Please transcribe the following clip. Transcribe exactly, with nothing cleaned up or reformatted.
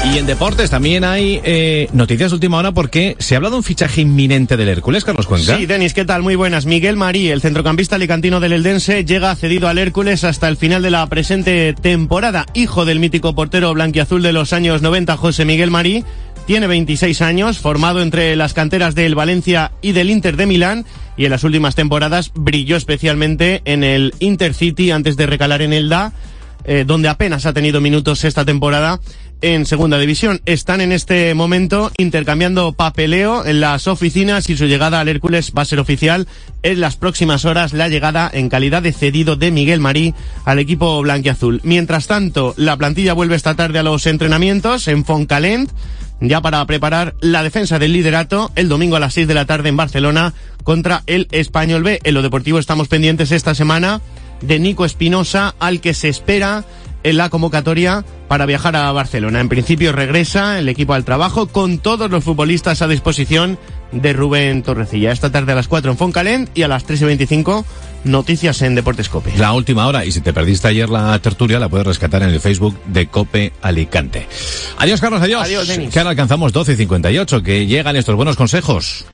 Y en deportes también hay eh, noticias de última hora porque se ha hablado de un fichaje inminente del Hércules, Carlos Cuenca. Sí, Denis, ¿qué tal? Muy buenas. Miguel Marí, el centrocampista alicantino del Eldense, llega cedido al Hércules hasta el final de la presente temporada. Hijo del mítico portero blanquiazul de los años noventa, José Miguel Marí, tiene veintiséis años, formado entre las canteras del Valencia y del Inter de Milán, y en las últimas temporadas brilló especialmente en el Intercity antes de recalar en el D A, eh, donde apenas ha tenido minutos esta temporada en segunda división. Están en este momento intercambiando papeleo en las oficinas y su llegada al Hércules va a ser oficial en las próximas horas, la llegada en calidad de cedido de Miguel Marí al equipo blanquiazul. Mientras tanto, la plantilla vuelve esta tarde a los entrenamientos en Fontcalent, ya para preparar la defensa del liderato el domingo a las seis de la tarde en Barcelona contra el Español B. En lo deportivo estamos pendientes esta semana de Nico Espinosa, al que se espera en la convocatoria para viajar a Barcelona. En principio regresa el equipo al trabajo con todos los futbolistas a disposición de Rubén Torrecilla. Esta tarde a las cuatro en Fontcalent y a las tres y veinticinco noticias en Deportes COPE. La última hora, y si te perdiste ayer la tertulia, la puedes rescatar en el Facebook de COPE Alicante. Adiós, Carlos, adiós. Adiós, Denis. Que ahora alcanzamos doce y cincuenta y ocho, que llegan estos buenos consejos.